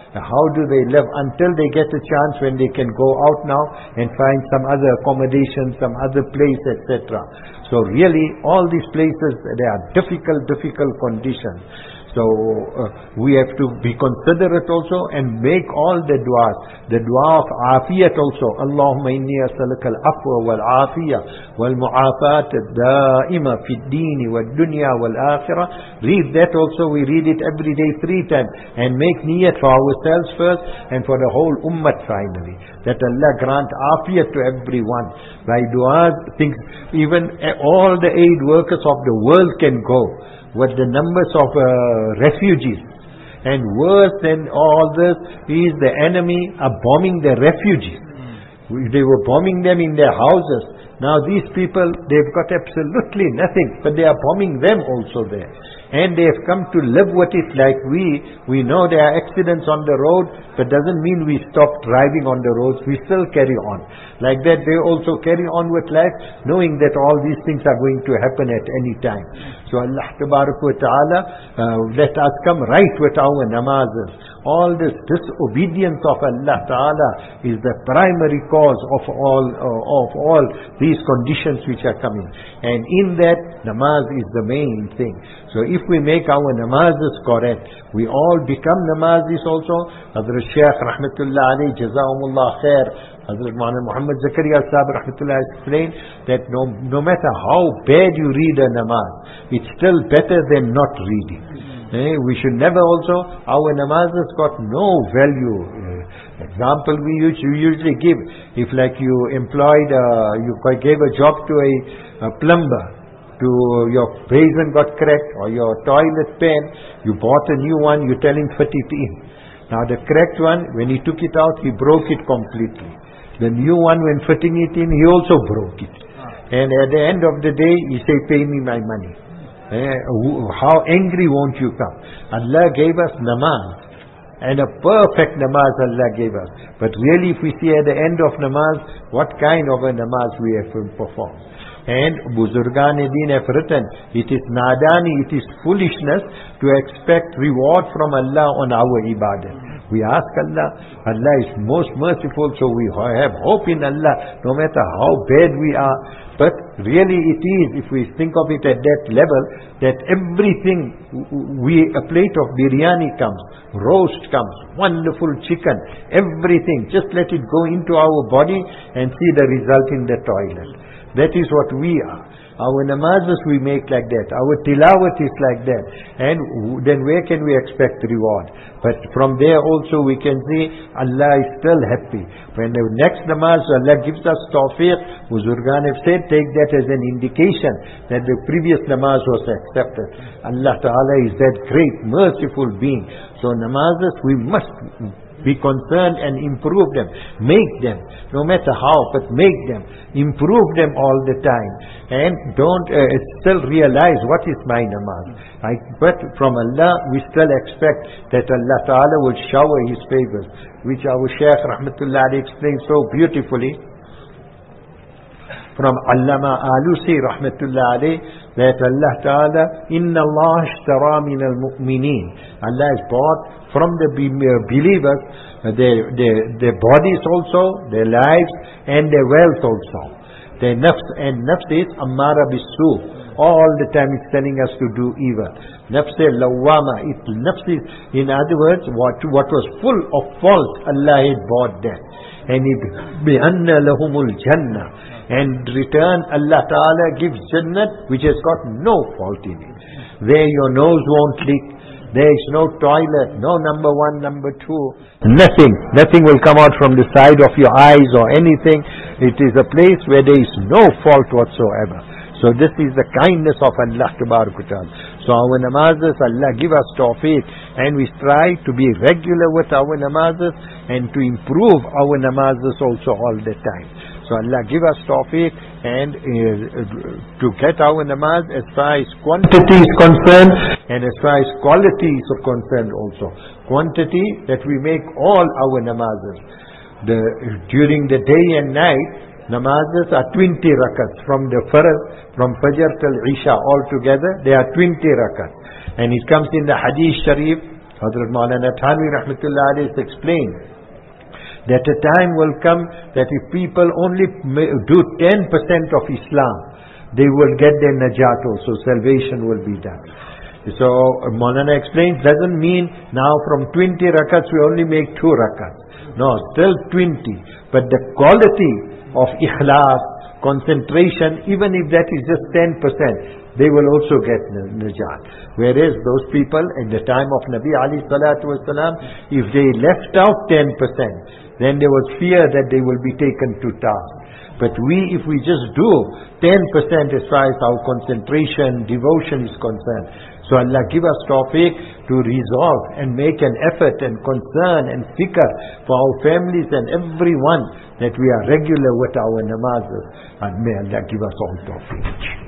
How do they live until they get a chance when they can go out now and find some other accommodation, some other place, et cetera. So really, all these places, they are difficult, difficult conditions. So uh, we have to be considerate also and make all the du'as. The dua of afiyat also. Allahumma inni as'aluka al-afwa wal-afiyah wal-mu'afat ad-da'ima fi ad-deen wal-dunya wal-akhirah. Read that also. We read it every day three times. And make niyat for ourselves first and for the whole ummah finally. That Allah grant afiyat to everyone. By du'as, things, even all the aid workers of the world can go. With the numbers of uh, refugees. And worse than all this is the enemy are bombing the refugees. Mm. They were bombing them in their houses. Now these people, they've got absolutely nothing, but they are bombing them also there. And they have come to live with it like we. We know there are accidents on the road, but doesn't mean we stop driving on the roads. We still carry on. Like that, they also carry on with life, knowing that all these things are going to happen at any time. So Allah Tabarak wa Ta'ala, uh, let us come right with our namazes. All this disobedience of Allah Ta'ala is the primary cause of all uh, of all these conditions which are coming. And in that, namaz is the main thing. So if we make our namazes correct, we all become namazis also. Hazrat Shaykh Rahmatullah alayhi, Jazakumullah khair, Hazrat Muhammad Zakaria Sahib Rahmatullah explained that no, no matter how bad you read a namaz, it's still better than not reading. Eh, we should never also, our namazes got no value. Uh, example we usually, usually give, if like you employed, uh, you gave a job to a, a plumber, to your basin got cracked, or your toilet pan, you bought a new one, you tell him fit it in. Now the cracked one, when he took it out, he broke it completely. The new one, when fitting it in, he also broke it. And at the end of the day, he say, pay me my money. Eh, how angry won't you come? Allah gave us namaz, and a perfect namaz Allah gave us. But really, if we see at the end of namaz, what kind of a namaz we have to perform. And Buzurgan-e-Din have written, it is nadani, it is foolishness to expect reward from Allah on our ibadah. We ask Allah, Allah is most merciful, so we have hope in Allah, no matter how bad we are. But really it is, if we think of it at that level, that everything, we a plate of biryani comes, roast comes, wonderful chicken, everything, just let it go into our body and see the result in the toilet. That is what we are. Our namazes we make like that. Our tilawat is like that. And then where can we expect reward? But from there also we can see Allah is still happy. When the next namaz Allah gives us tawfiq, Buzurgan have said, take that as an indication that the previous namaz was accepted. Allah Ta'ala is that great, merciful being. So namazes we must be concerned and improve them. Make them, no matter how, but make them. Improve them all the time. And don't uh, still realize what is my namaz. I, but from Allah, we still expect that Allah Ta'ala will shower His favors, which our Shaykh Rahmatullah alayhi explains so beautifully. From Allama Alusi Rahmatullah alayhi, that Allah Ta'ala, Inna Allah ashtara min al-mu'mineen. Allah has bought from the believers their, their, their bodies also, their lives, and their wealth also. Their nafs, and nafs is ammara bisu. All the time it's telling us to do evil. Nafs lawama. It, nafs is, in other words, what, what was full of fault, Allah had bought that. And it bi'anna lahumul jannah. And return, Allah Ta'ala gives Jannat which has got no fault in it. Where your nose won't leak, there is no toilet, no number one, number two, nothing. Nothing will come out from the side of your eyes or anything. It is a place where there is no fault whatsoever. So this is the kindness of Allah Tabarak wa Ta'ala. So our namazes, Allah give us tawfiq, and we strive to be regular with our namazes and to improve our namazes also all the time. So Allah give us tawfiq, and uh, to get our namaz as far as quantity is concerned and as far as quality is concerned also. Quantity, that we make all our namazes. The, during the day and night, namazes are twenty rakats. From the Farz, from Fajr till Isha altogether, they are twenty rakats. And it comes in the Hadith Sharif, Hazrat Maulana Thanvi Rahmatullah Alayhi explained that a time will come that if people only do ten percent of Islam, they will get their najat also, salvation will be done. So Maulana explains, doesn't mean now from twenty rakats we only make two rakats. No, still twenty. But the quality of ikhlas, concentration, even if that is just ten percent, they will also get najat. Whereas those people at the time of Nabi alayhi salatu wasalam, if they left out ten percent, then there was fear that they will be taken to task. But we, if we just do ten percent as far as our concentration, devotion is concerned, so Allah give us tawfiq to resolve and make an effort and concern and fikr for our families and everyone, that we are regular with our namazes, and may Allah give us all tawfiq.